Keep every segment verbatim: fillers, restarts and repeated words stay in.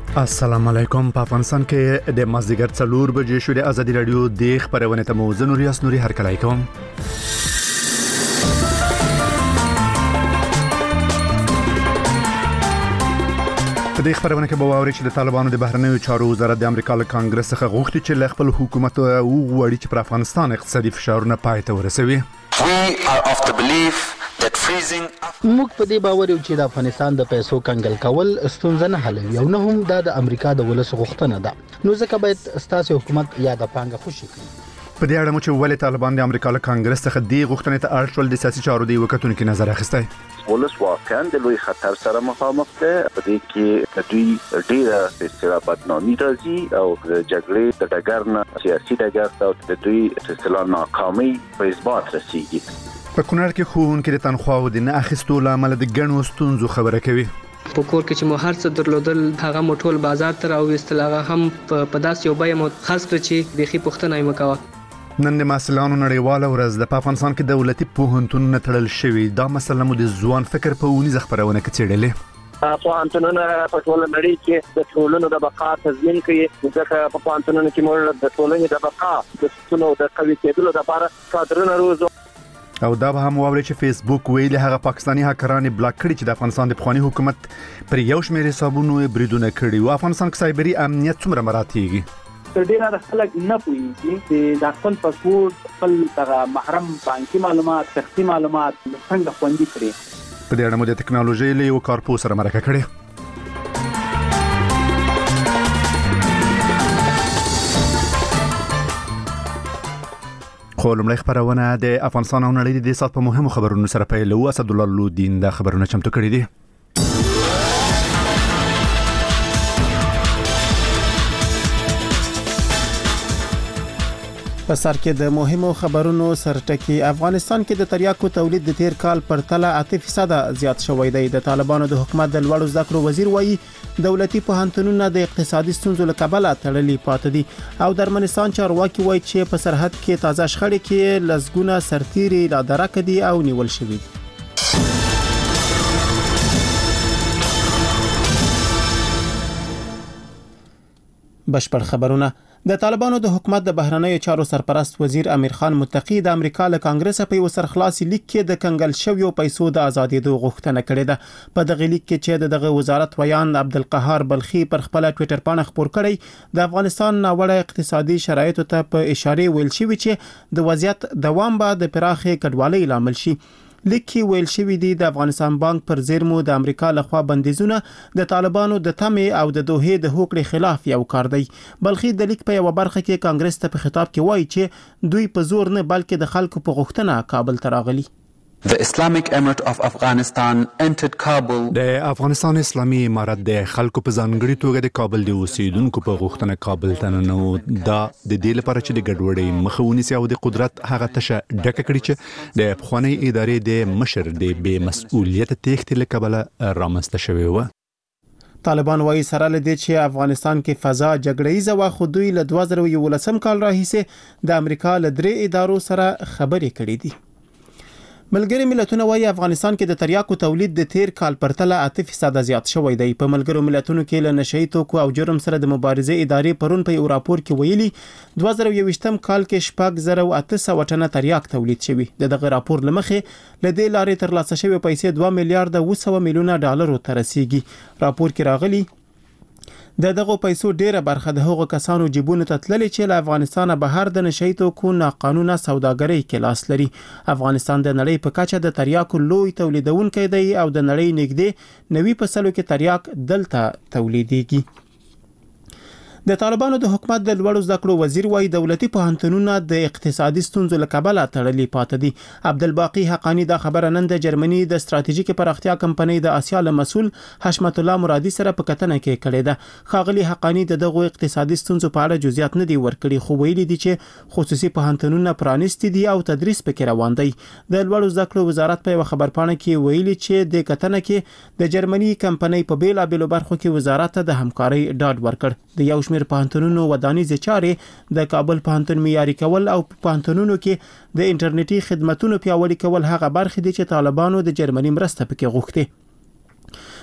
السلام علیکم. په افغانستان کې د مازدیګر څلور بجې شوې ازادي رادیو د خبرونه ته مو زه نوریاس نوري هرکلی کوم. په دې خبرونه کې به واوري چې د طالبانو د بهرنیو چارو وزارت د امریکا له کانګرس څخه غوښتي چې له خپل حکومت وغواړي چې پر افغانستان اقتصادي فشارونه پای ته ورسوي. We are of the belief that freezing موږ په دې باور یو چې د افغانستان د پیسو کنګل کول ستونزه نه حلوي او نه هم د امریکا د ولس غوښتنه ده. نو ځکه باید ستاسو حکومت یا د پانګه خوشي کړي. په دې اړه مو چې ولې طالبان د امریکا له کانګرس څخه دی غوښتنې ته اړ شول د سیاسي چارو دی وکړونکو نظر اخیستی. ولس واقعا د لوی خطر سره مخامخ ده. په دې کې د دوی ډیره اصطلاح بدنامي راځي او د جګړې د ډګر نه سیاسي ډګر ته د دوی اصطلاح ناکامي په اثبات رسیږي. په کونړ کې ښوونکي د تنخواو د نه اخیستو له امله د ګڼو ستونزو خبره کوي. په کور کې چې مو هر څه درلودل هغه مو ټول بازار ته راوستل، هغه هم په داس یو بیه مو خاص کړ چې بيخي پښتنه یې مکوه. نن د محصلانو نړیواله ورځ د افغانستان کې دولتي پوهنتونونه تړل شوي. دا مسله مو د ځوان فکر په ونیزه خبرونه کې څېړلې. پوهنتونونه په ټوله نړۍ کې د ټولنو د بقا تضمین کوي. ځکه په پوهنتونونو کې موږ د ټولنې د بقا د ستونو د قوي کېدلو لپاره کادرونه روزو. او دا به هم واوري چې فیسبوک ویلي هغه پاکستاني هکران بلاک کړي چې د افغانستان د پخوانی حکومت پر یو شمېر حسابونو بریدونه کړي. او افغانستان کې سایبري امنیت څومره مراعاتېږي؟ تر ډیره خلک نه پوهیږي چې د خپل پاسپورت، خپل دغه محرم بانکي معلومات، شخصي معلومات څنګه خوندي کړي. په دې اړه مو د ټکنالوژي له یو کارپو سره مرکه کړې. خو لومړی خبرونه د افغانستان او نړۍ د سات په مهمو خبرونو سره پیلو. اسد الله لودین د خبرونه چمتو کړی دی. په سر کې د مهمو خبرونو سرټکی. افغانستان کې د تریاکو تولید د تیر کال پر تله اته فیصد زیات شوی دی. د طالبانو د حکومت د لوړو زده کړو وزیر وایي دولتي پوهنتونونه د اقتصادي ستونزو له کبله تړلي پاتې دي. او د ارمنستان چارواکي وایي چې په سرحد کې تازه شخړې کې لسګونه سرتیري لا درک دي او نیول شوي دي. بشپړ خبرونه. د طالبانو د حکومت د بهرنیو چارو سرپرست وزیر امیر خان متقی د امریکا له کانګرس په یو سرخلاصي لیک کې د کنګل شویو پیسو د ازادېدو غوښتنه کړې ده. په دغه لیک کې چې دغه وزارت ویان عبدالقهار بلخي پر خپل ټوئیټر باندې خبر کړی د افغانستان ناوړه اقتصادي شرایطو ته په اشاره ویل شوی چې د وضعیت دوام به د پراخې کډوالۍ لامل شي. لیکي ویل شوی دی د افغانستان بانک پر زیرمو د امریکا لخوا بندیزونه د طالبانو د تمې او د دوحې د هوکړې خلاف یو کار دی. بلخي د لیک په یو برخه کې کانګرس ته په خطاب کې وایي چې دوی په زور نه بلکې د خلکو په غوښتنه کابل ته راغلي. The Islamic Emirate of Afghanistan entered Kabul. د افغانستان اسلامي امارت د خلکو په ځانګړي توګه د کابل د اوسیدونکو په غوښتنه کابل ته ننو. دا د دې لپاره چې د ګډوډۍ مخه ونیسي او د قدرت هغه تشه ډکه کړي چې د پخوانۍ ادارې د مشر د بې مسؤلیت تېښتې له کبله رامنځته شوې وه. طالبان وایي سره له دې چې افغانستان کې فضا جګړه‌یزه وه، خو دوی له دوه زره یولسم کال راهیسې د امریکا له درې ادارو سره خبرې کړې دي. ملګری ملتونه وایي افغانستان کې د تریاکو تولید د تیر کال پر تله اته فیصد زیات شوی دی. په ملګرو ملتونو کې له نشئی توکو او جرم سره د مبارزې ادارې پرون په یو راپور کې ویلي دوه زره یوویشتم کال کې شپږ زره اته سوه ټنه تریاک تولید شوی. د دغه راپور لمخې له دې لارې ترلاسه شوی پیسې دوه میلیارډ اوه سوه میلیونه ډالرو ته رسیږي. راپور کې راغلي د دغه پیسو ډیره برخه د هغو کسانو جیبونو ته تللې چې له افغانستانه بهر د نشئی توکو ناقانونه سوداګرۍ کې لاس لري. افغانستان د نړۍ په کچه د تریاکو لوی تولیدونکی دی او د نړۍ نږدې نوي په سلو کې تریاک دلته تولیدېږي. د طالبانو د حکومت د لوړو زده کړو وزیر وایي دولتي پوهنتونونه د اقتصادي ستونزو له کبله تړلي پاتې دي. عبدالباقي حقانی دا خبره نن د جرمني د ستراتیژیکي پراختیا کمپنۍ د آسیا له مسؤل حشمت الله مرادي سره په کتنه کې کړې ده. ښاغلي حقانی د دغه اقتصادي ستونزو په اړه جزئیات نه دي ورکړي، خو ویلي دي چې خصوصي پوهنتونونه پرانیستي دي او تدریس پکې روان دی. د لوړو زده کړو وزارت په خبرپاڼه کې ویلي چې د کتنه کې د جرمني کمپنۍ په بیلابېلو برخو کې وزارت ته د همکارۍ ډاډ ورکړ. د یو شمېر پوهنتونونو ودانیزې چارې د کابل پوهنتون معیاري کول او پوهنتونونو کې د انټرنیټي خدماتونو پیاوړي کول هغه برخې دي چې طالبانو د جرمني مرسته پکې غوښتي.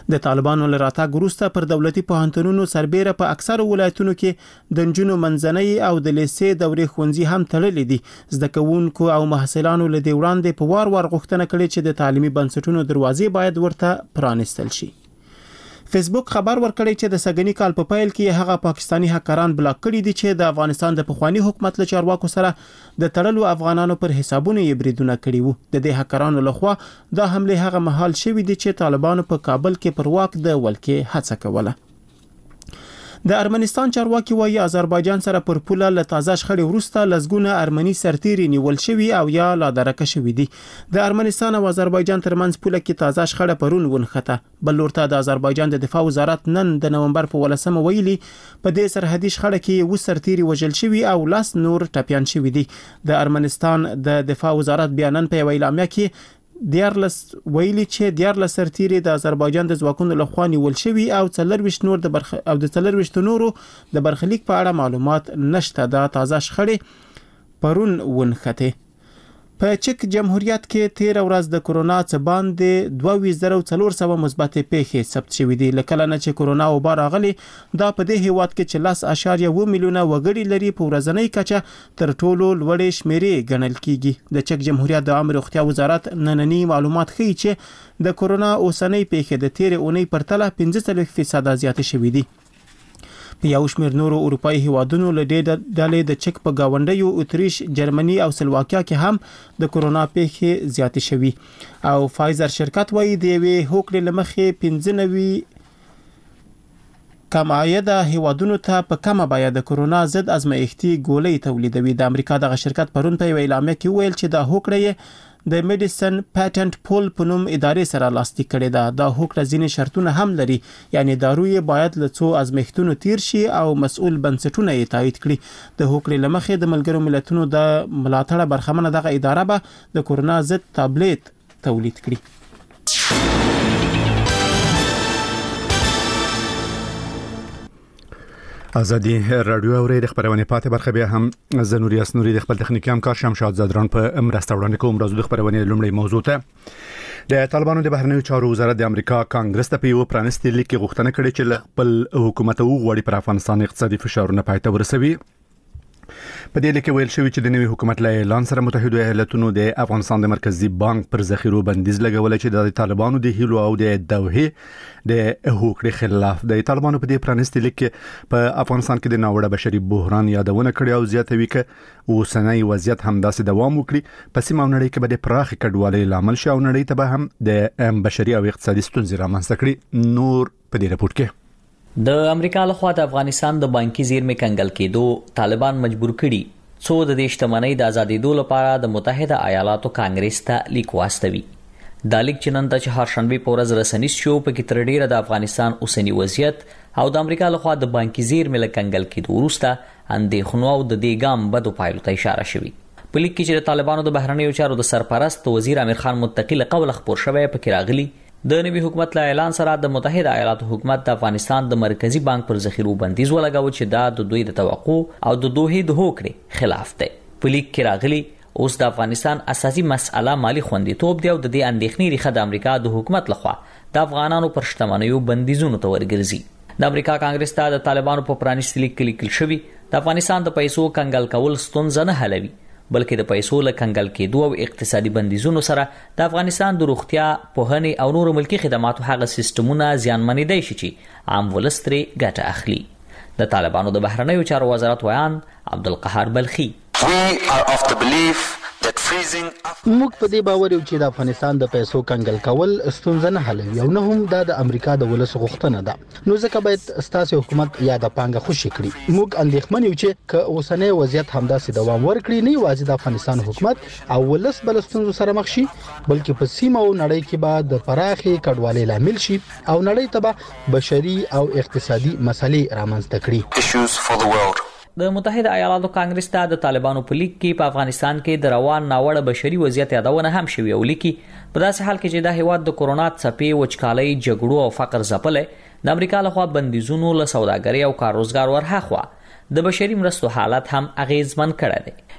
د طالبانو له راتګ وروسته پر دولتي پوهنتونونو سربېره په اکثرو ولایتونو کې د نجونو منځنۍ او د لیسې دورې ښوونځي هم تړلې دي. زده کوونکو او محصلانو له دې وړاندې په وار وار غوښتنه کړې چې د تعلیمي بنسټونو دروازې باید ورته پرانیستل شي. فیسبوک خبر ورکړی چې د سګنی کال په پیل کې هغه پاکستانی هکران بلاک کړي دي چې د افغانستان د پخوانی حکومت له چارواکو سره د تړلو افغانانو پر حسابونو یې بریدونه کړي وو. د دې هکرانو لخوا دا حمله هغه مهال شوې دي چې طالبانو په کابل کې پر واک د ولکې هڅه کوله. د ارمنستان چارواکي وايي آذربایجان سره پر پوله له تازه شخړې وروسته لزګونه ارمني سرتیري نیول شوي او یا لا درکه شوي دي. د ارمنستان او آذربایجان ترمنځ پوله کې تازه شخړه پرون ونښته. بل لورته د آذربایجان د دفاع وزارت نن د نومبر په ولسمه ویلي په دې سرحدي شخړه کې و سرتیري وژل شوي او لاس نور ټپيان شوي دي. د ارمنستان د دفاع وزارت بیانن په اعلامیه کې دیارلس ویلي چې دیارلس سرتیري د آذربایجان د ځواکونو لخوا نیول شوي او څلرویشت نور د برخ او د څلرویشت نورو د برخلیک په اړه معلومات نشته. د تازه شخړې پرون ونښته. په چک جمهوریت کې تیر ورځ د کرونا څخه باندې دوه ویشت زره څلور سوه مثبت پیښې ثبت شوې دي. لکه نه چې کرونا وبا راغلي دا په دې هیواد کې چې لس اعشاریه اووه میلیونه وګړي لري په ورځنۍ کچه تر ټولو لوړې شمیرې ګڼل کیږي. د چک جمهوریت د عامه روغتیا وزارت نننی معلومات ښیي چې د کرونا اوسنۍ پیښې د تیر اونۍ پرتله پنځه څلوېښت فیصد زیاتې شوې دي. په یو شمېر نورو اروپایي هیوادونو له دې ډلې د چک په گاونډیو اتریش، جرمني او سلواکیا کې هم د کرونا پیښې زیاتې شوي. او فایزر شرکت وايي د یوې هوکړې له مخې پنځه نوي کم عایده هیوادونو ته په کمه بیه د کرونا ضد ازمایښتي ګولۍ تولیدوي. د امریکا دغه شرکت پرون په یو اعلامیه کې ویل چې دا هوکړه د میډیسن پیټنټ پول په نوم ادارې سره لاسلیک کړي ده. دا هوکړه ځینې شرطونه هم لري، یعنی داروی باید له څو ازمایښتونو تیر شي او مسؤل بنسټونه یې تایید کړي. د هوکړې له مخې د ملګرو ملتونو د ملاتړ برخمنه دغه اداره به د کرونا ضد تابلیت تولید کړي. ازادي رادیو اوري د خبرونه پاتې برخه به هم زنوري اسنوري د خپل تخنیکی همکار شمشاد زادران په مرسته وړاندې کوم. راځو د خبرونه لومړی موضوع ته. د طالبانو د بهرنیو چارو وزارت د امریکا کانګرس ته په یو پرانستي لیک کې غوښتنه کړې چې خپل حکومت وغوړي پر افغانستان اقتصادي فشارونه پاتې ورسوي. په دې لیک کې ویل شوی چې د نوي حکومت له اعلان سره متحده ایالاتونو د افغانستان د مرکزی بانک پر ذخیرو بندیز لګول چې د طالبانو د هیلو او د دوحې د هوکړې خلاف. د طالبانو په دې پرانستي لیک کې په افغانستان کې د ناوړه بشري بحران یادونه کړې او زیاتوي چې اوسنۍ وضعیت همداسې دوام وکړي. په سیمه او نړۍ کې به د پراخ کډوالۍ لامل شي او نړۍ ته به هم د بشري او اقتصادي ستونزې رامنځته کړي. نور په دې رپورت کې د امریکا لخوا د افغانستان د بانکي زیرمې کنګل کېدو طالبان مجبور کړي څو د دې شتمنۍ د ازادېدو لپاره د متحده ایالاتو کانګرس ته لیک واستوي. دا لیک چې نن د چهارشنبه په ورځ رسنیز شو په کې تر ډیره د افغانستان اوسنی وضعیت او د امریکا لخوا د بانکي زیرمې له کنګل کېدو وروسته اندېښنو او د دې ګام بدو پایلو ته اشاره شوی. په لیک کې چې د طالبانو د بهرنیو چارو د سرپرست وزیر امیر خان متقی له قوله خبر شوی په کې راغلی د نوي حکومت له اعلان سره د متحده ایالاتو حکومت د افغانستان د مرکزی بانک پر ذخیرو بندیز ولګاوه چې دا د دوی د توقع او د دوحې د هوکړې خلاف دی. په لیک کې راغلی اوس د افغانستان اساسي مسأله مالی خوندیتوب دی او د دې اندېښنې ریښه د امریکا د حکومت لخوا د افغانانو پر شتمنیو بندیزونو ته ورګرځي. د امریکا کانګرس ته د طالبانو په پرانیستي لیک کې لیکل شوی د افغانستان د پیسو کنګل کول ستونزه نه حلوي، بلکې د پیسو له کنګل کېدو او اقتصادي بندیزونو سره د افغانستان د روغتیا، پوهنې او نورو ملکي خدماتو هغه سیستمونه زیانمنېدای شي چې عام ولس ترې ګټه اخلي. د طالبانو د بهرنیو چارو وزارت ویان عبدالقهار بلخي موږ په دې باور یو چې د افغانستان د پیسو کنګل کول ستونزه نه حلوي او نه هم د امریکا د ولس غوښتنه ده. نو ځکه باید ستاسو حکومت یا د پانګه خوشي کړي. موږ اندېښمن یو چې که اوسنۍ وضعیت همداسې دوام ورکړي نه یوازې د افغانستان حکومت او ولس بل ستونزو سره مخ شي، بلکې په سیمه او نړۍ کې به د پراخي کډوالۍ لامل شي او نړۍ ته به بشري او اقتصادي مسلې رامنځته کړي. د متحده ایالاتو کانګرس ته د طالبانو په لیک کې په افغانستان کې د روان ناوړه بشري وضعیت یادونه هم شوی او لیکي په داسې حال کې چې د هیواد د کرونا څپې، وچکالۍ، جګړو او فقر ځپلې د امریکا لخوا بندیزونو له سوداګرۍ او کار روزګار ورهاخوا د بشري مرستو حالت هم اغیزمن کړی دی.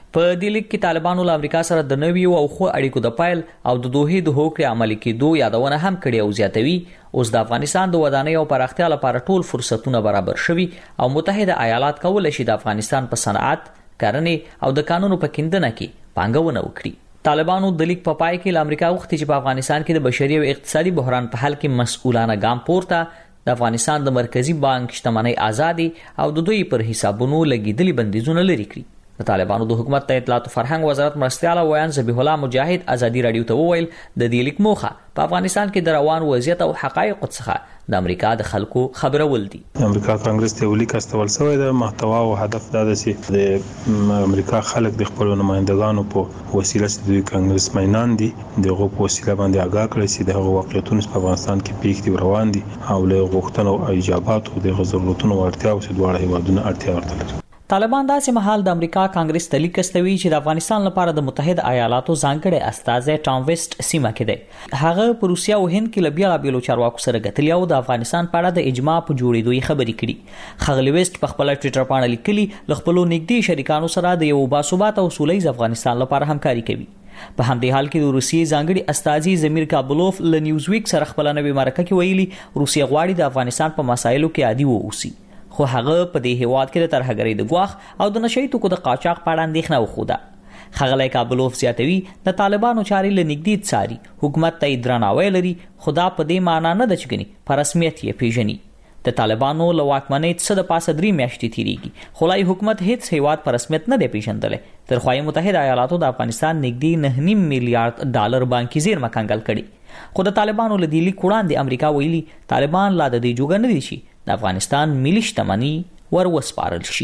په دې لیک کې طالبانو له امریکا سره د نویو او خو اړیکو د پایل او د دوه د هوکړې عملي کېدو یادونه هم کړې او زیاتوي اوس د افغانستان د ودانۍ او پراختیا لپاره ټول فرصتونه برابر شوي او متحده ایالات کولای شي د افغانستان په صنعت، کرنې او د قانونو په کیندنه کې پانګونه وکړي. طالبانو د لیک په پای کې له امریکا غوښتي چې په افغانستان کې د بشري او اقتصادي بحران په حل کې مسؤلانه ګام پورته د افغانستان د مرکزی بانک شتمنۍ ازادي او د دوی پر حسابونو لګیدلي بندیزونه لري کړی. د طالبانو د حکومت ته اطلاعات او فرهنګ وزارت مرستياله ویان ذبیح الله مجاهد ازادي رادیو ته وویل د دې لیک موخه په افغانستان کې د روان وضعیت او حقایق څخه د امریکا د خلکو خبرول دي. امریکا کانګرس ته ولیک استول شوی د محتوا او هدف دا ده چې د امریکا خلک د خپل نمائندګانو په وسیله چې د کانګرس مینان دي دغه په وسیله باندې آگاه کړي چې د واقعیتونو په افغانستان کې پیښې روان دي او له غوښتنو او ایجاباتو د ضرورتونو ورتیا او سدواړه هیوادونو اړتیا ورته لري. طالبان داسې مهال د امریکا کانګرس ته لیک استوي چې د افغانستان لپاره د متحده ایالاتو ځانګړي استازی ټام ویسټ سیمه کې دی. هغه په روسیا او هند کې لبیا بیلو چارواکو سره غتلی او د افغانستان په اړه د اجماع په جوړېدو خبرې کړي. خغلی ویسټ په خپل ټوئیټر باندې لیکلي ل خپل نږدې شریکانو سره د یو باثبات او سولهییز افغانستان لپاره همکاري کوي. په همدې حال کې د روسیې ځانګړي استازي زمیر کابلوف له نیوز ویک سره خپل نوې مرکه کې ویلي روسیه غواړي د افغانستان په مسایلو کې عادي ووسی. خو هغه په دې هیواد کې د ترهګرۍ د ګواښ او د نشئی توکو د قاچاق په اړه اندېښنه وښوده. خغلی کابلوف زیاتوي د طالبانو چارې له نږدې څاري، حکومت ته یې درناوی لري، خو دا په دې معنا نه ده چې ګني په رسمیت یې پیژني. د طالبانو له واکمنۍ څه د پاسه درې میاشتې تیریږي خو لای حکومت هیڅ هیواد په رسمیت نه دی پیژندلی. تر خو متحده ایالاتو د افغانستان نږدې نه نیم میلیارډ ډالر بانکي زیرمه کنګل کړي. خو د طالبانو له دې لیک وړاندې امریکا ویلي طالبان لا د دې جوګه نه دي چې د افغانستان ملي شتمني ور وسپارل شي.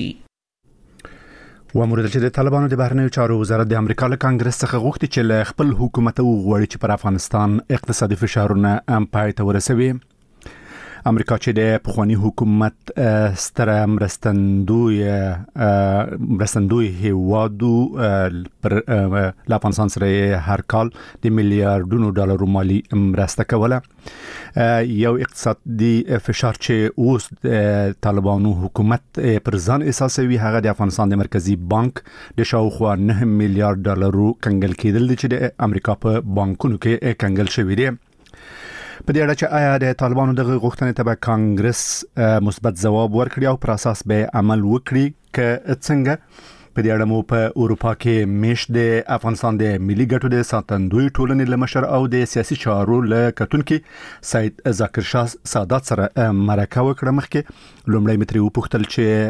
ومورد چې د طالبانو د بهرنیو چارو وزارت د امریکا له کانګرس څخه غوښتي چې له خپل حکومت وغواړي چې پر افغانستان اقتصادي فشارونه هم پای ته ورسوي. امریکا چې د پخوانی حکومت ستره مرستندوی مرستندوی هیوادو پر افغانستان سره هر کال د میلیارډونو ډالرو مالی مرسته کوله. یو اقتصادي فشار چې اوس طالبانو حکومت پر ځان اساسوي هغه د افغانستان د مرکزی بانک د شاوخوا نه میلیارډ ډالرو کنګل کېدل چې د امریکا په بانکونو کې کنګل شوی دی. په دې اړه چې آیا د طالبانو دغه غوښتنې ته به کانګرس مثبت ځواب ورکړي او پر اساس به عمل وکړي که څنګه. په دې اړه مو په اروپا کې میش د افغانستان د ملي ګټو د ساتندوی ټولنې له مشر او د سیاسي چارو له کتونکي سید ذاکر شاه سادات سره مرکه وکړه. مخکې لومړی متری وپوښتل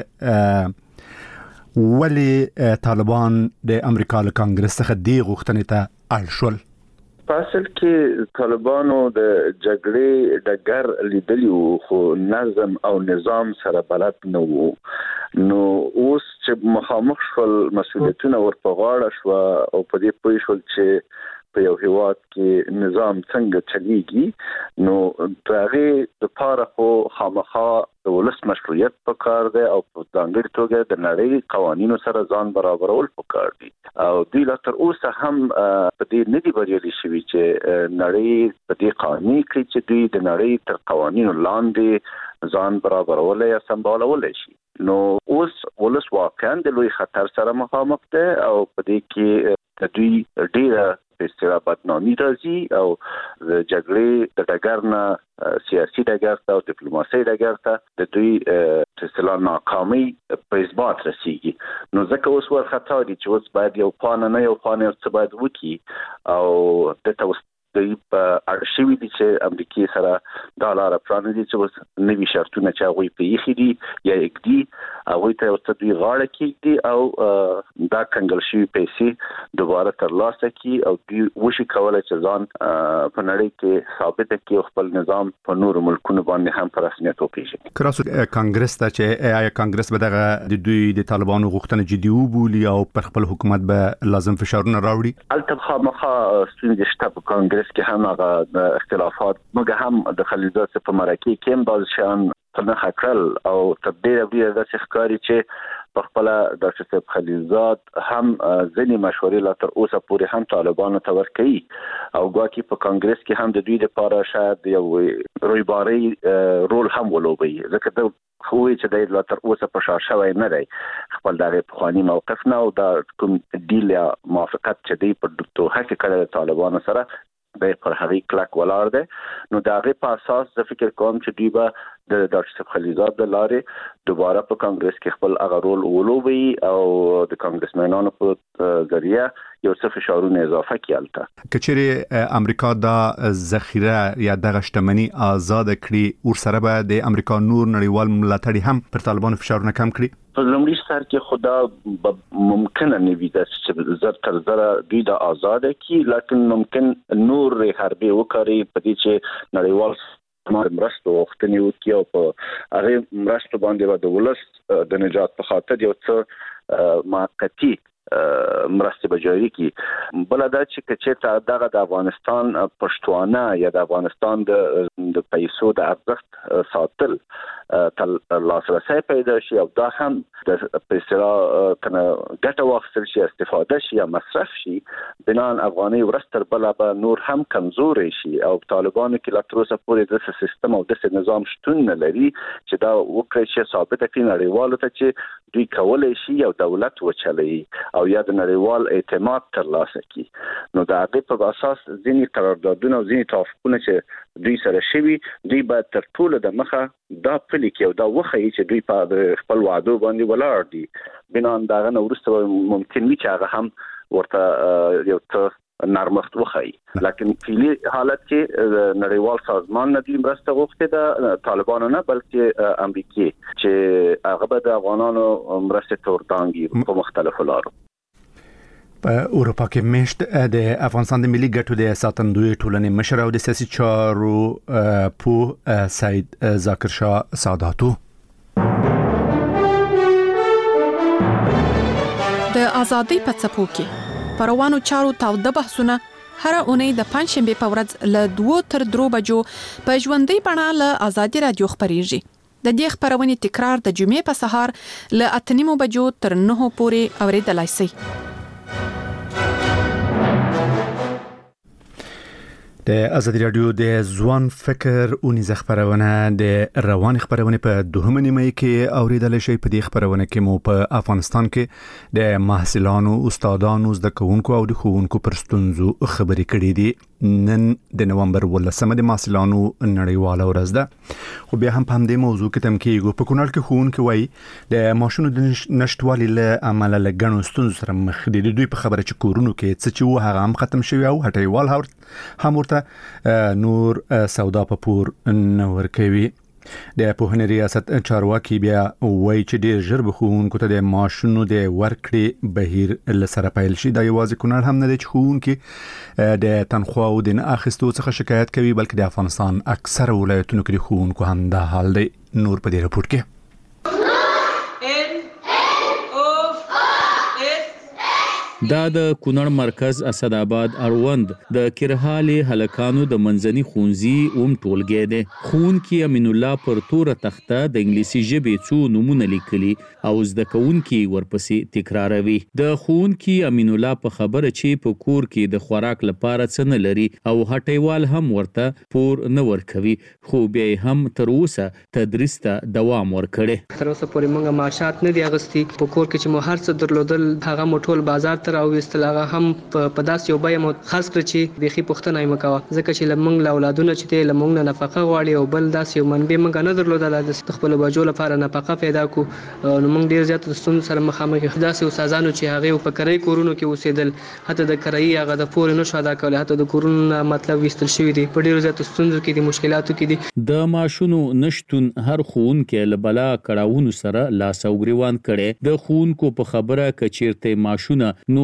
چې ولې طالبان د امریکا له کانګرس څخه دې غوښتنې ته اړ شول. په اصل کې طالبانو د جګړې ډګر لیدلی وو خو نظم او نظام سره بلد نه وو. نو اوس چې مخامخ شول مسؤلیتونه ورته غاړه شو او په دې پوه شول چې په یو هیواد کې نظام څنګه چلیږي نو دغه د پاره خو خامخا د ولس مشروعیت په کار دی او په ځانګړي توګه د نړۍ قوانینو سره ځان برابرول په کار دي او دوی لا تر اوسه هم په دې نه دي بریالي شوي چې نړۍ په دې قانوني کړي چې دوی د نړۍ تر قوانینو لاندې ځان برابرول یا سمبالول شي. نو اوس ولس واقعا د لوی خطر سره مخامخ دی او په دې کې د دوی ډیره په اصطلاح بدنامي راځي او د جګړې د ډګر نه سیاسي ډګر ته او ډیپلوماسي ډګر ته د دوی په اصطلاح ناکامي په اثبات رسیږي. نو ځکه اوس ورخطا دي چې اوس باید یو پانه نه یو پانه څه باید وکړي او د توس د ارشیوي دي چې امریکای سره ډالر پرانه دي چې اوس نوي شرطونه چې هغه په یخي دي یا اګدي هغه ته اوس دوی غاړه کېږي او دا کنګل شوی پیسې دوباره ترلاسه کی او دوی وشي کولای چې ځان په نړۍ کې ثابت کړي خپل نظام په نور ملکونو باندې هم په رسمیت وپیژني. کراسو کانګرس ته چې آیا کانګرس به دغه د دوی د طالبانو غوښتنه جدي وبولي او پر خپل حکومت به لازم فشارونه راوړي. البته خامخا ستونزې شته په کانګرس کې هم هغه اختلافات موږ هم د خلیلزاد په مرکه کې هم باز شان په نه خکل او تبدیل ډیره د ښکاری چې په خپل ډاکټر صاحب خلیلزاد هم ځینې مشورې لا تر اوسه پورې هم طالبانو ته ورکوي او ګواکې په کانګرس کې هم د دوی لپاره شاید یو رویباري رول هم ولوبي ځکه د خوې چې د لا تر اوسه په شا شوی نه دی خپل دغه پخوانی موقف نه او د کوم ډیل یا موافقت چې دی په دوه کې کړل طالبانو سره د پر هغه کلک ولاړ دی نو د هغه په اساس زه فکر کوم چې دوی به د ډاکټر صاحب خلیلزاد د لارې دوباره په کانګرس کې خپل هغه رول ولوبي او د کانګرسمنانو په ذریعہ یو څه فشارونه اضافه کیالته کچېری امریکا د ذخیره یا د غشتمنی آزاد کړي ور سره به د امریکا نور نړیوال ملاتړي هم پر طالبانو فشارونه کم کړي په لومړي سر کې خدا ممکن نه وي چې زر تر زر دوی د آزاد کی لکه ممکن نور حربي وکړي په دې چې نړیوال مرستو وختنی وکي او په هغه مرستو باندې د ولس د نجات په خاطر یو څه موقتی مرستې بجاری کی بل دا چې کچې دغه د افغانستان پښتوانه یا د افغانستان د د پیسو د ارزښت ساتل تل لاسرسي پیدا شي او دا هم د پیسو کنه ګټه واخیستل شي استفاده شي یا مصرف شي بنان افغاني ورستر بل به نور هم کمزوري شي او طالبانو کې لا تر اوسه پورې د سیستم او د نظام شتون نه لري چې دا وکړي چې ثابت کړي نړیوالو ته چې دوی کولای شي یو دولت وچلي او یا د نړیوال اعتماد ترلاسه کړي نو دا هغه په اساس ځینی قراردادونه او ځینی توافقونه چې دوی سره شوي دوی به تر ټولو د مخه دا پلي کې او دا وخی چې دوی په خپل وعده باندې ولاړ دي بنان دا نه ورسته ممکن وي چې هغه هم ورته یو څه نرمښت وخی لکه فعلی حالت کې نړیوال سازمان نه دی مرسته غوښته د طالبانو نه بلکې امریکای چې هغه به د افغانانو مرسته توردانګي په مختلفو لارو په اروپا کې مشت د افغانستان د ملي ګټو د ساتندوی ټولنې مشر او د سیاسي چارو په سید ذاکر شاه ساداتو د ازادۍ په څپو کې پروانو چارو تاوده بحثونه هر اونۍ د پنځشنبه په ورځ له دوه تر درو بجو په ژوندۍ بڼه له ازادي رادیو خبريږي د دې خبرونې تکرار د جمعې په سهار له اته نیمو بجو تر نه پورې اوریدلای شئ د ازادي رادیو د ځوان فکر اونیز خبرونه د روان خبرونه په دوهمه نیمه کې اوریدل شي په دې خبرونه کې مو په افغانستان کې د محصلانو استادانو زده کوونکو او د ښوونکو پر ستونزو خبرې کړې دي نن د نومبر ولسمه د محصلانو نړیواله ورځ ده خو بیا هم په همدې موضوع کې تم کېږو په کونړ کې ښوونکي وایي د ماشونو د نشټوالي له امله له ګڼو ستونزو سره مخ دي دوی په خبره چې کورونو کې څه چې و هغه هم ختم شوی او هټیوال هم ورته نور سودا په پور نور کوي د پوهنې ریاست چارواکي بیا وایي چې ډېر ژر به ښوونکو ته د معاشونو د ورکړې بهیر له سره پیل شي دا یوازې کونړ هم نه دی چې ښوونکي د تنخواو د نه اخیستو څخه شکایت کوي بلکې د افغانستان اکثره ولایتونو کې د ښوونکو هم دا حال دی نور په دې رپورټ کې دا د کونړ مرکز اسداباد اړوند د کرهالي هلکانو د منځني ښوونځي اوم ټولګی دی ښوونکي امین الله پر توره تخته د انګلیسي ژبې څو نومونه لیکلي او زده کوونکي ورپسې تکراروي د ښوونکي امین الله په خبره چې په کور کې د خوراک لپاره څه نه لري او هټیوال هم ورته پور نه ورکوي خو بیا هم تر اوسه تدریس ته دوام ورکړي تر اوسه پورې موږ معاشات نه دی اغستی په کور کې چې مو هر څه درلودل هغه مټول بازار ته او استلاغه هم په داس یو بای مو خاص کړ چې بيخي پښتنه یې مکوا ځکه چې لمنګ له اولادونو چې ته لمنګ نه نفقه غواړي او بل داس یو منبه موږ نه درلودل د خپل بجو لپاره نفقه پیدا کو نو موږ ډیر زیات ستون سره مخامخ داس یو سازانو چې هغه په کرای کورونو کې اوسېدل حتی د کرای هغه د پور نه شو ادا کول حتی د کورونو مطلب وستل شوی دی په ډیر زیات ستونزو کې دي مشکلاتو کې دي د ماشونو نشټون هر ښوونکي لبلا کړهونو سره لاس او ګریوان کړي د ښوونکو په خبره کچیرته ماشونه نور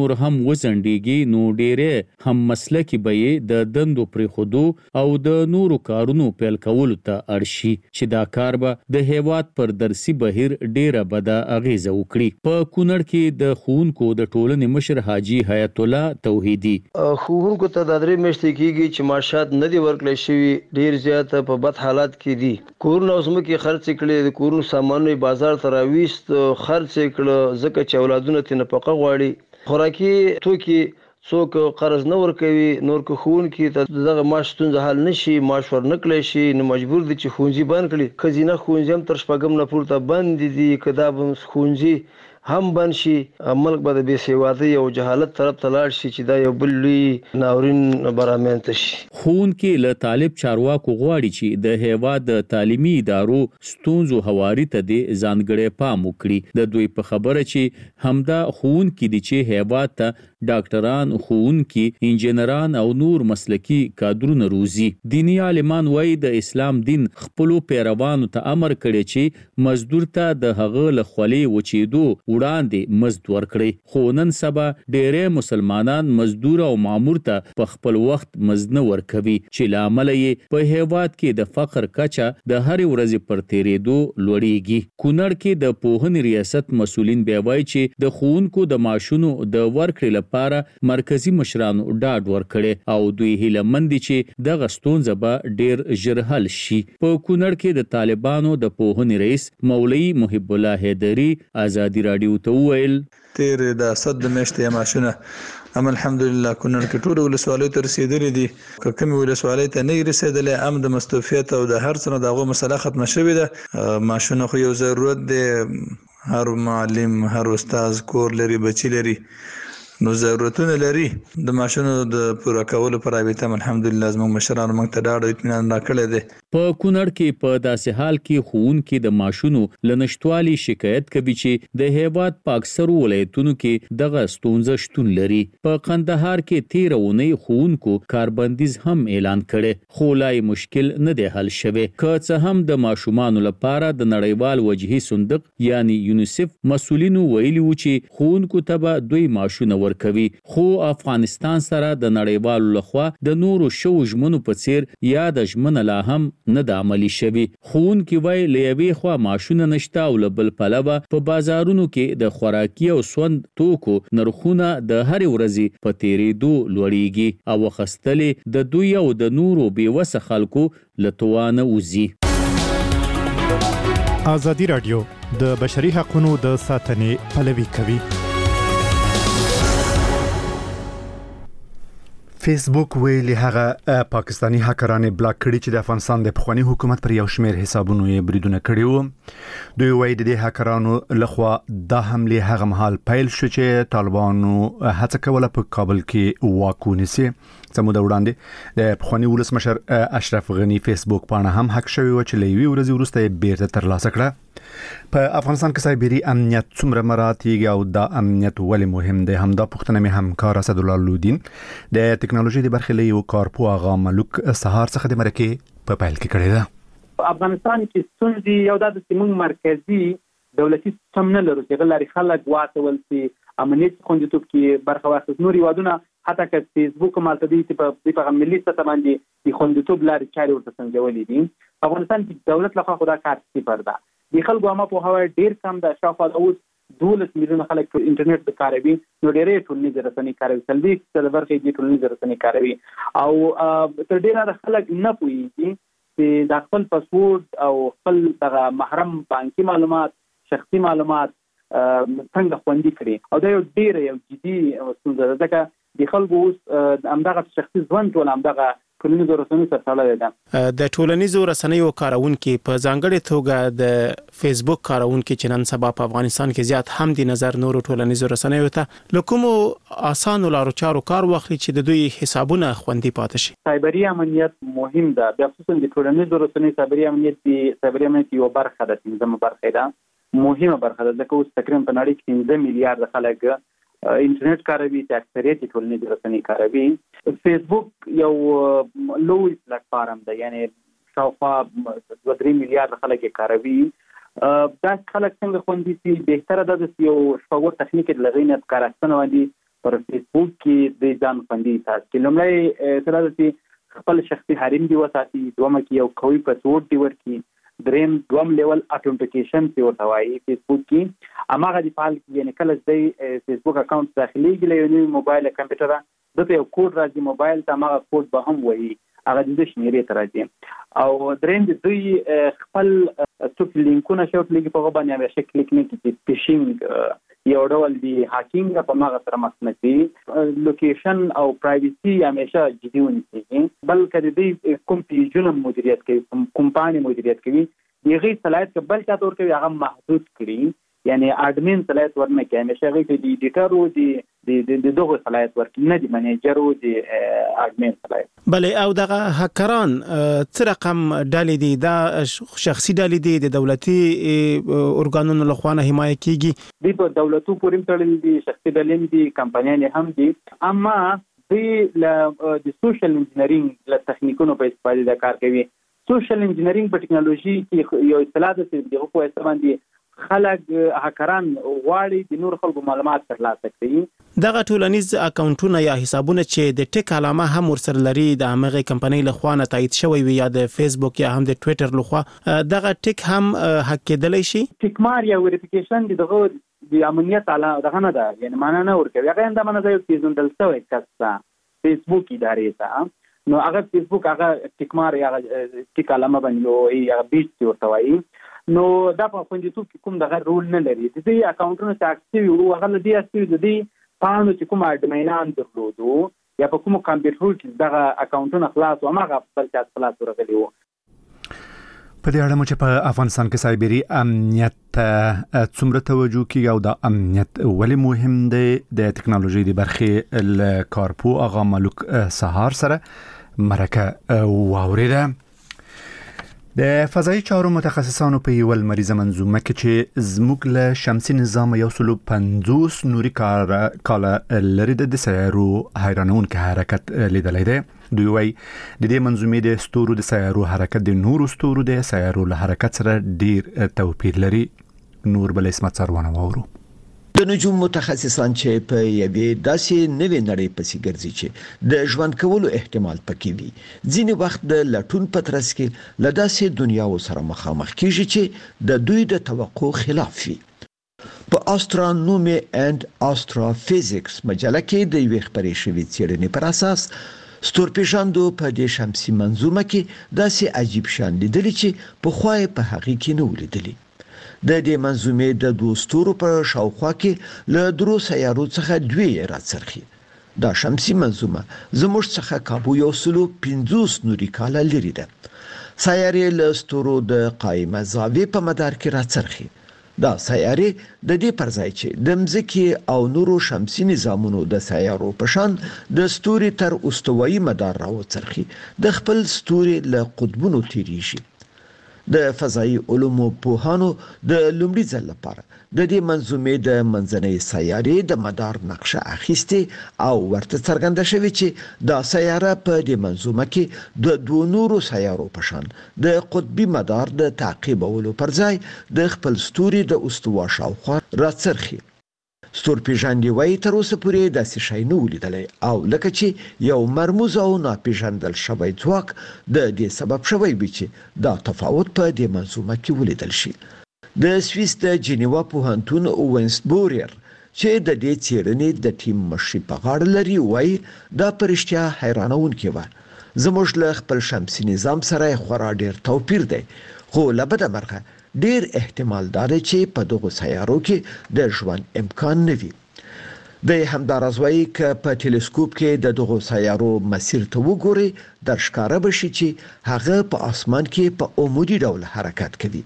نور هم وزندېږي نو ډېرې هم مسلکي به د دندو پرې خودو او د نورو کارونو پیل کولو ته اړ شي چې دا کار به د هیواد پر درسي بهیر ډېره بده اغیزه وکړي. په کونړ کې د ښوونکو د ټولنې مشر حاجي حیات الله توحیدي ښوونکو ته د درې میاشتې کېږي چې معاشات نه دي ورکړل شوي، ډېر زیات په بد حالات کې دي. کورونه اوس مکې خرڅ کړي، د کورونو سامانونه بازار ته راویست خرڅ کړه ځکه چې اولادونه ترې نفقه غواړي. خوراکي توکي څوک قرض نه ورکوي، نور که ښوونکي ته دغه معاش ستونزه حل نه شي، معاش ورنکړی شي، نو مجبور دي چې ښوونځي بند کړي. ښځینه ښوونځي هم تر شپږم نه پورته بند دي. که دا ښوونځي هم بند شي ملک به د بې سوادۍ او جهالت طرف ته لاړ شي چې دا یو بل لوی ناورین به رامنځته شي. ښوونکي له طالب چارواکو غواړي چې د هیواد د تعلیمي ادارو ستونزو هواري ته د ځانګړی پام وکړي. د دوی په خبره چې همدا ښوونکي دي چې هیواد ته ډاکټران، ښوونکي، انجینران او نور مسلکي کادرونه روزي. دینی عالمان وایي د اسلام دین خپلو پیروانو ته امر کړی چې مزدور ته د هغه له خولې وچېدو وړاندې مزد ورکړي. خو نن سبا ډېری مسلمانان مزدور او مامور ته په خپل وخت مزد نه ورکوي چې له امله یې په هیواد کې د فقر کچه د هرې ورځې پر تېرېدو لوړېږي. کونړ کې د پوهنې ریاست مسؤلین بیا وایي چې د ښوونکو د معاشونو د ورکړې لپاره مرکزي مشرانو ډاډ ورکړي او دوی هیله مند دي چې دغه ستونزه به ډېر ژر حل شي. په کونړ کې د طالبانو د پوهنې رئیس مولوي محب الله حیدري ازادي راډیو ته وویل تیر د صد د میاشتې معاشونه ام الحمدلله کونړ کې ټول ولسوالۍ ته رسیدلې دي. که کوم ولسوالۍ ته نه رسیدلې ام د مستوفیت او د هر څه نه دغه مسله ختمه شوې ده. معاشونه خو یو ضرورت دی، هر معلم هر استاد کور لري، بچی لري، نو ضرورتونه لري. د معاشونو د پوره کولو پر رابطه الحمدلله زموږ مشرانو موږ ته ډاډ او اطمینان راکړی دی. په کونړ کې په داسې حال کې ښوونکي د معاشونو له نشتوالي شکایت کوي چې د هیواد په اکثرو ولایتونو کې دغه ستونزه شتون لري. په قندهار کې تیره اونۍ ښوونکو کاربندیز هم اعلان کړی، خو لا یې مشکل نه دی حل شوی. که څه هم د ماشومانو لپاره د نړیوال وجهي صندوق یعنی یونیسف مسؤلینو ویلي و چې ښوونکو ته به دوی معاشونه ورکوي، خو افغانستان سره د نړیوالو لخوا د نورو شوو ژمنو په څیر یاد ژمنه لا هم نه د عملي شوي. ښوونکي وایي له یوې خوا معاشونه نشته او له بل پلوه په بازارونو کې د خوراکي او سوند توکو نرخونه د هرې ورځې په تېرېدو لوړېږي او اخیستلې د دوی او د نورو بېوسه خلکو له توانه وځي. ازادي راډیو د بشري حقوقو د ساتنې پلوي کوي. فیسبوک ویلي هغه پاکستانی هکرانو بلاک کړي چې د افغانستان د پخوانی حکومت پر یو شمېر حسابونو یې بریدونه کړي وو. دوی وایي د هکرانو لخوا د حمله هغه مهال پیل شو چې طالبانو هڅه کوله په کابل کې واک ونیسي. سمو د وړاندې د پخوانی ولسمشر اشرف غنی فیسبوک پاڼه هم حق شوی و چې لوي ورځې وروسته بیرته ترلاسه کړه. په افغانستان کې سایبری امنیت څومره مراتب او د امنیت ولې مهم دی؟ همدا پوښتنه مې همکار اسد الله لودین د ټکنالوژي د برخې له یو کارپو آغا ملک سهار څخه د مرکه په پایل کې کړی ده. په افغانستان کې ستونزې یو د سیمون مرکزی دولتي سیستم نه لري چې غلاري خلک واټول سي امنیت خوندیتوب کې برخه واخیست. نور یوادونه حتی که فیسبوک مالته دي په په ملي سطح باندې د خوندیتوب لارې چارې ورته سنجولې دي. په افغانستان کې دولت لخوا خدا کار صفر ده. د خلکو عامه په هوا ډیر کم د شاوخوا اوس دولس میلیونه خلک په انټرنیټ کاروي، نو ډېرې ټولنیز رسنۍ کاروي، سلبي څلور کې د ټولنیز رسنۍ کاروي او تر ډیره خلک نه پوهیږي چې د خپل پاسورډ او خپل دغه محرم بانکي معلومات، شخصي معلومات څنګه خوندي کړي. او دا یو ډېر یو جدي ستونزه ده ځکه د خلکو اوس همدغه شخصي ژوند ټول همدغه ټولنیزو رسنیو سره تړلی ده. د ټولنیزو رسنیو کارونکو په ځانګړي توګه د فیسبوک کارونکو چې نن سبا په افغانستان کې زیات هم د نظر نورو ټولنیزو رسنیو ته لکومو اسانو لارو چارو کار واخلي چې د دوی حسابونه خوندي پاتې شي. سایبری امنیت مهم ده، د خصوصا د ټولنیزو رسنیو سایبری امنیت دی سایبری امنیت یو برخه ده، څنګه برخه ده، مهمه برخه ده ځکه اوس تقریبا په نړۍ کې پنځه میلیارډ خلک انټرنیټ کاروي چې اکثریت ټولنیز رسنۍ کاروي. فیسبوک یو لوی پلیټ فارم دی، یعنی شاوخوا دوه درې میلیارډ خلک یې کاروي. دا خلک څنګه خوندي سي؟ بهتره ده چې یو شپږ تخنیک لغې نه کار استنه باندې پر فیسبوک کې د ځان خوندي ساتي. لومړی سره د خپل شخصي حریم دی وساتي، دومره کې یو قوي پاسورډ دی ورکړي، دریم دوم لیول اتنټیکیشن په ورته وایي فیسبوک کې اماغه دی فعال کې، یعنی کله چې فیسبوک اکاونټ داخلي کې یو موبایل کمپیوټر دته یو کوډ راځي موبایل ته، هغه کوډ به هم وایي هغه د شمیرې ته راځي. او دریم د دوی خپل څوک لینکونه شوت لګي په باندې همیشه کلیک نه کوي، فیشینګ یو ډول دی هاکینګ په ماغه سره مخنثي لوکیشن او پرایویسي همیشه جدي ونیسي. بلکې د دې کوم پیجونو مدیریت کوي، کمپاني مدیریت کوي، دغه صلاحیت بل چا تور کوي هغه محدود کړي، یعنی اډمن صلاحیت ورنه کوي، همیشه هغه د ایډیټر او د د دغه صلاحیت ورکړي، نه د منیجر او د اډمن صلاحیت. بلې او دغه هکران څه رقم ډلې دي؟ دا شخصي ډلې دي د دولتي اورګانونو لخوا نه حمایت کیږي؟ د په دولتو پورې تړلې دي، شخصي ډلې دي، کمپنیان هم دي، اما د د سوشل انجینرینګ له تخنیکونو په استفاده د کار کوي. سوشل انجینرینګ په ټکنالوژي کې یو اصطلاح ده چې دغه په استعمال دي خلک هکران غواړي د نور خلکو معلومات ترلاسه کړي. دغه ټولنیز اکاونټونه یا حسابونه چې د ټیک علامه هم ورسره لري د هغه کمپنۍ له خوا نه تایید شوی وي، یا د فیسبوک یا هم د ټوئیټر له خوا، دغه ټیک هم حق کېدلی شي؟ ټیک مار یا ویریفیکیشن دغه د امنیت علاوه دغه نه ده، یعنی معنا نه ورکوي، هغه هم د منځ یو پیژندل شوی کس فیسبوک ادارې ته، نو هغه فیسبوک هغه ټیک مار یا ټیک علامه باندې یا بیچ ورته وایي. نو دا په خوندیتوب کې کوم دغه رول نه لري. د دې اکاونټونو چې اکټیو او هغه د دې اکټیو د دې پاڼو چې کوم اډمینان درلودو یا په کوم کمپیوټر کې دغه اکاونټونه خلاص او هغه بل څه خلاص ورغلي وو. په دې اړه مو چې په افغانستان کې سایبری امنیت څومره توجه کیږي او د امنیت ولې مهم دی، د ټکنالوژي د برخې ل کارپو اغا ملک سهار سره مرکه واوریده. د فضایي چارو متخصصانو په یو مریضه منظومه کې چې زموږ له شمسي نظام یو سلو پنځوس نوري کار کاله لري د سیارو حیرانونکو حرکت لیدلای دی. دوی وايي د دې منظومې د ستورو د سیارو حرکت د نورو ستورو د سیارو له حرکت سره ډیر توپیر لري. نور بل اسمت سروانه وورو. د نجوم متخصصان چې په یوې داسې نوې نړۍ پسې ګرځي چې د ژوند کولو احتمال پکې وي، ځینې وخت د لټون په ترڅ کې له داسې دنیاو سره مخامخ کیږي چې د دوی د توقع خلاف وي. په آسترونومي اند آستروفیزیکس مجله کې د یوې خبرې شوې څېړنې پر اساس ستورپیژندو په دې شمسي منظومه کې داسې عجیب شیان لیدلي چې پخوا یې په هغې کې نه ولیدلي. د دې منظومې د دوه ستورو په شاوخوا کې له درو سیارو څخه دوی راڅرخي. دا شمسي منظومه زموږ څخه کابو یو سلو پنځوس نوري کاله لري ده. سیارې له ستورو د قائمه زاویې په مدار کې راڅرخي. دا سیارې د دې پر ځای چې د مځکې او نورو شمسي نظامونو د سیارو په شان د ستوري تر استوایي مدار راوڅرخي، د خپل ستوري له قطبونو تیریږي. د فضایي علومو پوهانو د لومړي ځل لپاره د دې منظومې د منځنۍ سیارې د مدار نقشه اخیستې او ورته څرګنده شوې چې دا سیاره په دې منظومه کې د دوه نورو سیارو په شان د قطبي مدار د تعقیبولو پر ځای د خپل ستوري د استوا شاوخوا راڅرخي. ستورپیژندي وايي تر اوسه پورې داسې شی نه ولیدلی، او لکه چې یو مرموز او ناپیژندل شوی ځواک د دې سبب شوی وي چې دا تفاوت په دې منظومه کې ولیدل شي. د سویس د جنیوا پوهنتون وینس بوریر چې د دې څېړنې د ټیم مشري په غاړه لري وايي دا په رښتیا حیرانونکې وه. زموږ له خپل شمسي نظام سره خورا ډېر توپیر دی، خو له بده مرغه ډیر احتمال دار چې په دغه سیارو کې د ژوند امکان نه وي. د همدارس وايي ک په ټلسکوپ کې د دغه سیارو مسیر ته وګوري در ښکاره بشي چې هغه په اسمان کې په عمودي ډول حرکت کوي.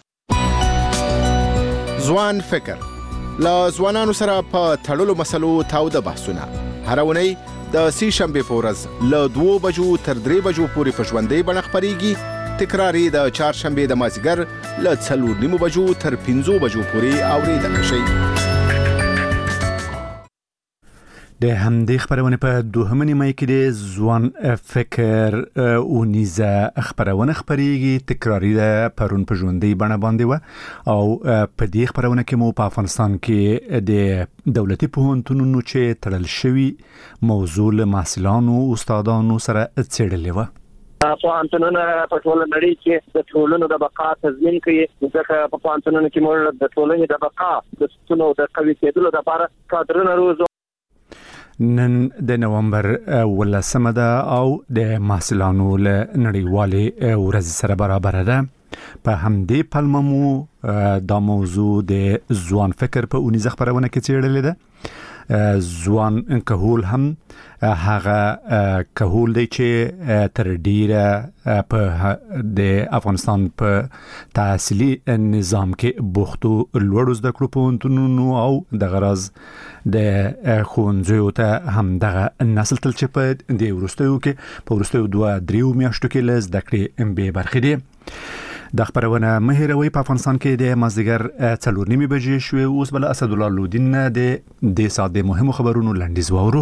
ځوان فکر لا ځوانانو سره په تړلو مسلو تاوده بحثونه هر اونۍ د سی شنبه په ورځ له دوه بجو تر درې بجو پورې په ژوندۍ بڼه خپرېږي. تکراری د چهارشنبه د مازیګر له څلور نیمو بجو تر پنځو بجو پورې اوریدل شي. د همدې خبرونه په دوهمه نیمه کې د ځوان فکر او نیزه خبرونه خبريږي تکراری ده پرون په ژوندۍ بڼه باندې و او په دې خبرونه کې مو په افغانستان کې د دولتي پوهنتونونو چې تړل شوی موضوع له محصلانو او استادانو سره څېړلې و. پوهنتونونه په ټوله نړۍ کې د ټولنو د بقا تضمین کوي ځکه په پوهنتونونو کې موږ د ټولنې د بقا د ستونو د قوي کېدلو لپاره کادرونه روزو. نن د نومبر ولسمه ده او د محصلانو له نړیوالې ورځ سره برابر ده. په همدې پلمه مو دا موضوع د ځوان فکر په اونیزه خبرونه کې څېړلې ده. ځوان کهول هم هغه کهول دی چې تر ډیره په د افغانستان په تحصیلي نظام کې بوختو لوړ زده کړو پوهنتونونو او د غرض د ښوونځیو ته هم دغه نسل تل چې په د وروستیو کې په وروستیو دوه دریو میاشتو کې له زده کړې بې برخې دي. د خبرونه مهیروي په افغانستان کې د مازدیګر څلور نیمې بجې شوې. اوس بل اسد الله لودین د د ساده مهمو خبرونو لنډیز وورو.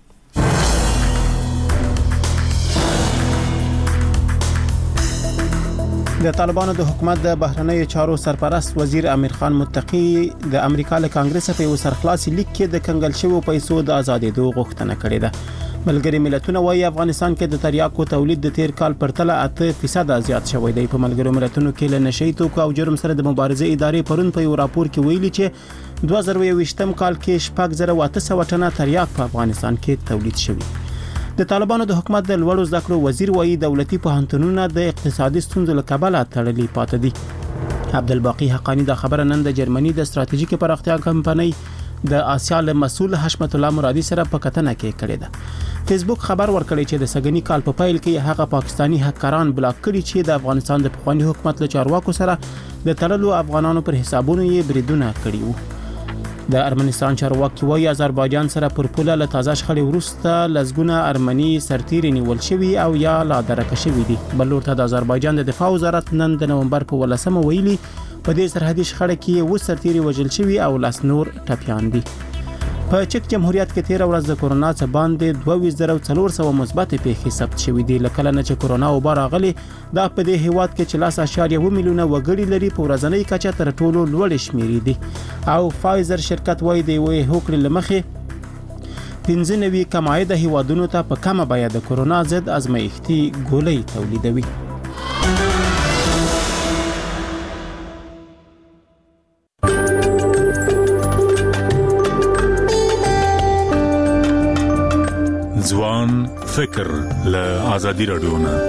د طالبانو د حکومت د بهرنیو چارو سرپرست وزیر امیر خان متقی د امریکا له کانګرس په یو سرخلاصي لیک کې د کنګل شویو پیسو د آزادېدو غوښتنه کړې ده. ملګری ملتونه وايي افغانستان کې د تریاکو تولید د تیر کال پرتله اته فیصد زیات شوی دی. په ملګری ملتونو کې له نشئی توکو او جرم سره د مبارزې ادارې پرون په یو راپور کې ویلي چې دوه زره یو ویشتم کال کې شپږ زره اته سوه ټنه تریاک په افغانستان کې تولید شوی. د طالبانو د حکومت د لوړو زده کړو وزیر وايي دولتي پوهنتونونه د اقتصادي ستونزو له کبله تړلي پاتې دي. عبدالباقی حقانی دا خبره نن د جرمني د ستراتیژیک پراختیا کمپنۍ د آسیا له مسؤل حشمت الله مرادي سره په کتنه کې کړې ده. فیسبوک خبر ورکړی چې د سګنی کال په پایل کې هغه پاکستانی هکران بلاک کړي چې د افغانستان د پخوانی حکومت له چارواکو سره د تړلو افغانانو پر حسابونو یې بریدونه کړي وو. د ارمنستان چارواکي وايي آذربایجان سره پر پوله له تازه شخړې وروسته لزګونه ارمني سرتیري نیول شوي او یا لا درکه شوي دي. بل لور ته د آذربایجان د دفاع وزارت نن د نومبر په ولسمه ویلي په دې سرحدي شخړه کې و سرتیري وژل شوي او لاس نور ټپيان دي. په چک جمهوریت کې تیر ورځ د کورونا څخه باندې دوه ویشت زره څلور سوه مثبت پیښې ثبت شوې دي. لکه نه چې کورونا وبا راغلي دا په دې هیواد کې چې لاس اشاریه و میلیونه وګړي لري په ورځنۍ کچه تر ټولو لوړ شمیرې دي. او فایزر شرکت وايي د وې هوکړې لمخې پنځه نوي کمایده هیوادونو ته په کمه بیه د کورونا ضد ازمایښتي ګولۍ تولیدوي. ځوان فکر له آزادي رادیو نه.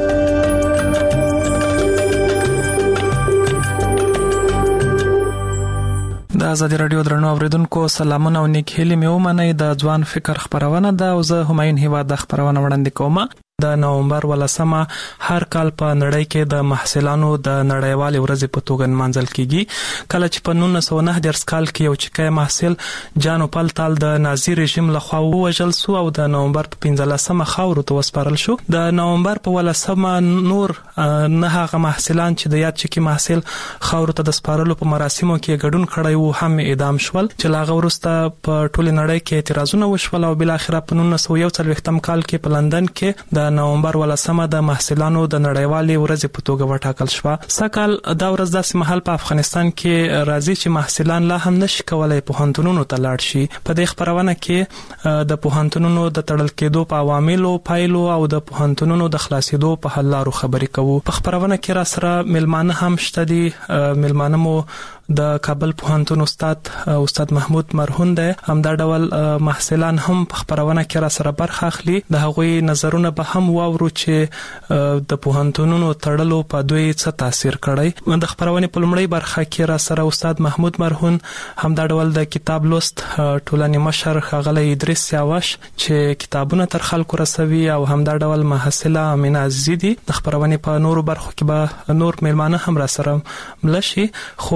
د آزادي رادیو درنو اوریدونکو سلامونه او نیک هیلې مې ومنئ. د ځوان فکر خبرونه ده او زه همایون هیواد د خبرونه وړاندې کوم. د نومبر ولسمه هر کال په نړۍ کې د محصلانو د نړیوالې ورځې په توګه نمانځل کیږي. کله چې په نولس سوه نهه دېرش کال کې یو چکی محصل جان پلتال د نازي رژیم لخوا ووژل سو او د نومبر په پنځلسمه خاورو ته وسپارل شو. د نومبر په ولسمه نور نه هغه محصلان چې د یاد چکی محصل خاورو ته د سپارلو په مراسمو کې ګډون کړی وو هم اعدام شول. چې لاغه وروسته په ټوله نړۍ کې اعتراضونه وشول او بل اخر په نولس سوه یو څلوېښتم کال کې په لندن کې د نومبر ولسمه د محصلانو د نړیوالې ورځې په توګه وټاکل شوه. سکهال دا ورځ داسې مهال په افغانستان کې راځي چې محصلان لا هم نشي کولای پوهنتونونو ته لاړ شي. په دې خبرونه کې د پوهنتونونو د تړل کېدو په عواملو، پایلو او د پوهنتونونو د خلاصېدو په حل لارو خبرې کوو. په خبرونه کې را سره ملمانه هم شته دي. ملمانه مو د کابل پوهنتون استاد استاد محمود مرهون دی. همدا ډول محصلان هم په خبرونه کې را سره برخه اخلي. د هغوی نظرونه به هم واورو چې د پوهنتونونو تړلو په دوی څه تاثیر کړی. د خبرونه په لومړی برخه کې را سره استاد محمود مرهون همدا ډول د کتاب لوست ټولنې مشر ښاغلی ادریس سیاوش چې کتابونه تر خلکو رسوي او همدا ډول محصله امینه عزیزی دي. د خبرونه په نورو برخو کې به نور مېلمانه هم را سره ملشي. خو په پیل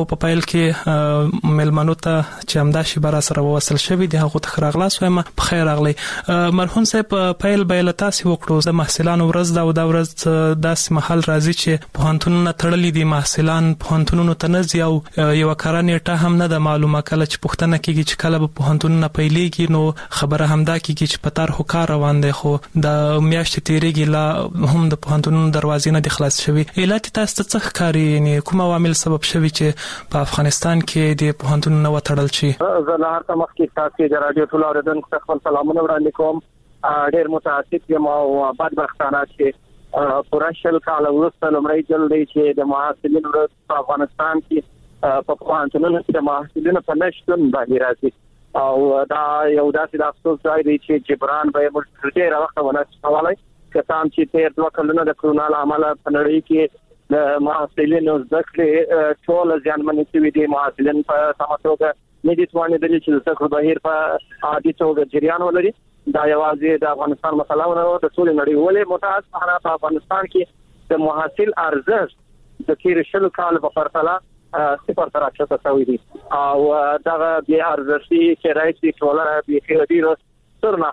بلکې ملمنو ته چې همدا شی بر سره وصل شوی دی هغه ته راغلاس وایم په خیر راغلی. مرحوم صاحب پیل بیل تاسو وکړو د محصلانو ورځ دا او دا ورځ داس محل راځي چې پوهنتونونه تړلې دي محصلان پوهنتونونو ته نه ځي او یو کارانېټه هم نه د معلومه کله چې پوښتنه کیږي چې کله به پوهنتونونه پیلېږي نو خبره همدا کیږي چې په تر هکار روان دی خو د میاشتې تیریږي لا هم د پوهنتونونو دروازې نه دي خلاص شوي. علت تاسو ته څه ښکاري یعنی کوم عوامل سبب شوي چې په افغانستان کې د پوهنتونونو وتړل شي؟ زه له هر تمخ کې تاسو د رادیو ټول اوریدونکو ته خپل سلامونه وړاندې کوم. ډېر متاسف یم او بدبختانه چې پوره شل کال وروسته لومړی ځل دی چې د محصلینو ورځ په افغانستان کې په پوهنتونونو کې د محصلینو په نشتون باندې راځي او دا یو داسې د افسوس ځای دی چې جبران به موږ ډېر وخت ونه کولای کسان چې تیر دوه کلونه د کرونا له امله په نړۍ کې د محصلینو زده کړې ټول ځانمنې شوي دي. محصلین په سمه توګه نه دي توانېدلي چې د زده کړو بهیر په عادي توګه جریان ولري. دا یوازې د افغانستان مسله نه ده، د ټولې نړۍ. ولې متاسفانه په افغانستان کې د محصل ارزښت د تیر شلو کال په پرتله صفر ته راکښته شوی دی او دغه بې ارزښتي چې راځي ټولنه بې خیري ستر